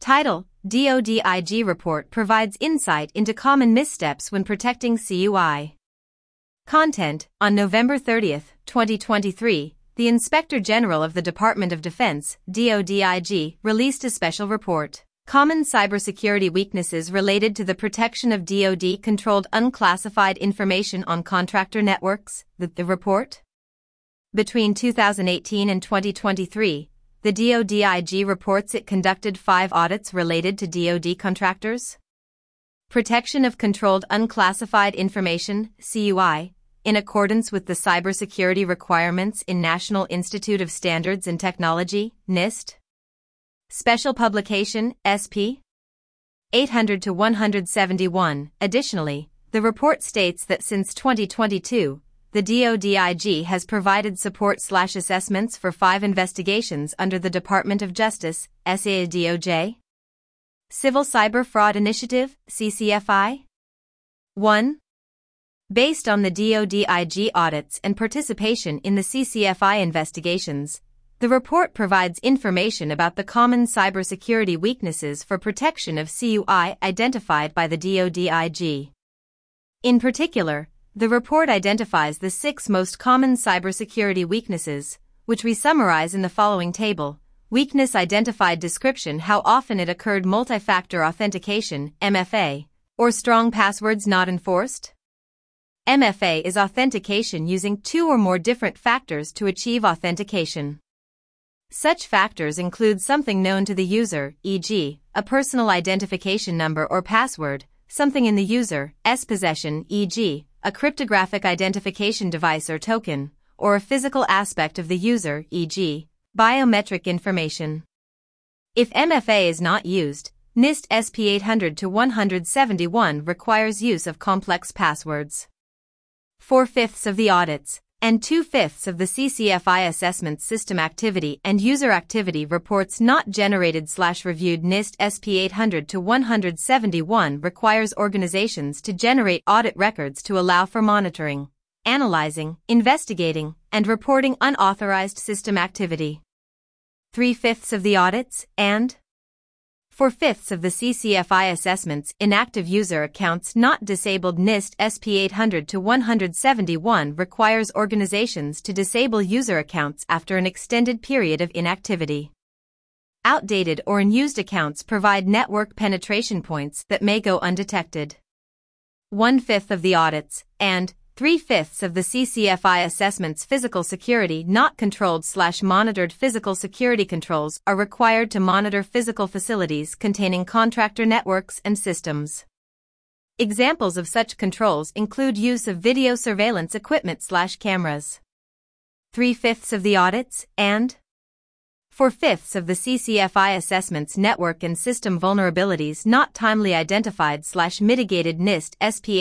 Title: DoD-IG Report provides insight into common missteps when protecting CUI. Content: On November 30, 2023, the Inspector General of the Department of Defense, DoD-IG, released a special report. Common cybersecurity weaknesses related to the protection of DoD-controlled unclassified information on contractor networks, the report. Between 2018 and 2023, the DoD-IG reports it conducted 5 audits related to DoD contractors. Protection of Controlled Unclassified Information, CUI, in accordance with the cybersecurity requirements in National Institute of Standards and Technology, NIST. Special Publication, SP 800-171. Additionally, the report states that since 2022, the DoD-IG has provided support/assessments for 5 investigations under the Department of Justice, SADOJ. Civil Cyber Fraud Initiative, CCFI. 1. Based on the DoD-IG audits and participation in the CCFI investigations, the report provides information about the common cybersecurity weaknesses for protection of CUI identified by the DoD-IG. In particular, the report identifies the 6 most common cybersecurity weaknesses, which we summarize in the following table. Weakness identified description: how often it occurred. Multi-factor authentication, MFA, or strong passwords not enforced. MFA is authentication using 2 or more different factors to achieve authentication. Such factors include something known to the user, e.g., a personal identification number or password, something in the user's possession, e.g., a cryptographic identification device or token, or a physical aspect of the user, e.g., biometric information. If MFA is not used, NIST SP 800-171 requires use of complex passwords. 4/5 of the audits and 2/5 of the CCFI assessment system activity and user activity reports not generated/reviewed. NIST SP 800-171 requires organizations to generate audit records to allow for monitoring, analyzing, investigating, and reporting unauthorized system activity. 3/5 of the audits and 4/5 of the CCFI assessments inactive user accounts not disabled. NIST SP 800-171 requires organizations to disable user accounts after an extended period of inactivity. Outdated or unused accounts provide network penetration points that may go undetected. 1/5 of the audits and 3/5 of the CCFI assessments physical security not controlled/monitored. Physical security controls are required to monitor physical facilities containing contractor networks and systems. Examples of such controls include use of video surveillance equipment/cameras. 3/5 of the audits and 4/5 of the CCFI assessments network and system vulnerabilities not timely identified/mitigated. NIST SP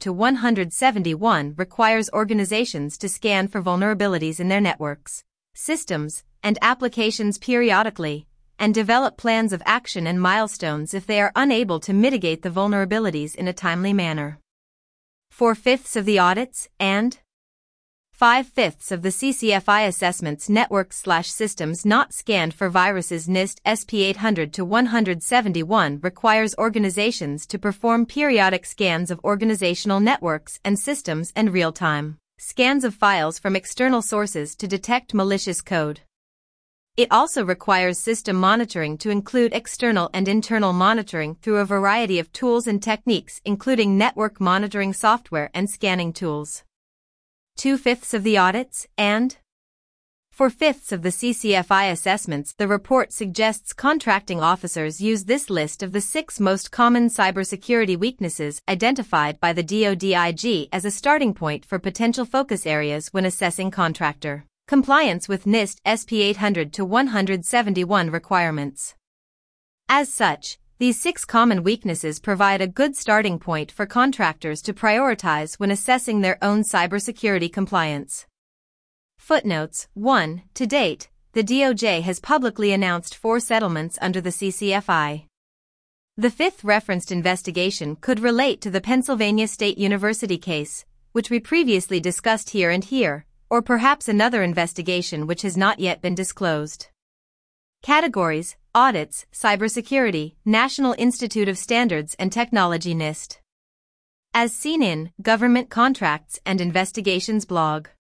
800-171 requires organizations to scan for vulnerabilities in their networks, systems, and applications periodically, and develop plans of action and milestones if they are unable to mitigate the vulnerabilities in a timely manner. 4/5 of the audits and 5/5 of the CCFI assessments networks/systems not scanned for viruses. NIST SP 800-171 requires organizations to perform periodic scans of organizational networks and systems and real-time scans of files from external sources to detect malicious code. It also requires system monitoring to include external and internal monitoring through a variety of tools and techniques including network monitoring software and scanning tools. 2/5 of the audits and 4/5 of the CCFI assessments. The report suggests contracting officers use this list of the 6 most common cybersecurity weaknesses identified by the DoD-IG as a starting point for potential focus areas when assessing contractor compliance with NIST SP 800-171 requirements. As such, these 6 common weaknesses provide a good starting point for contractors to prioritize when assessing their own cybersecurity compliance. Footnotes 1. To date, the DOJ has publicly announced 4 settlements under the CCFI. The 5th referenced investigation could relate to the Pennsylvania State University case, which we previously discussed here, or perhaps another investigation which has not yet been disclosed. Categories: Audits, Cybersecurity, National Institute of Standards and Technology NIST. As seen in Government Contracts and Investigations blog.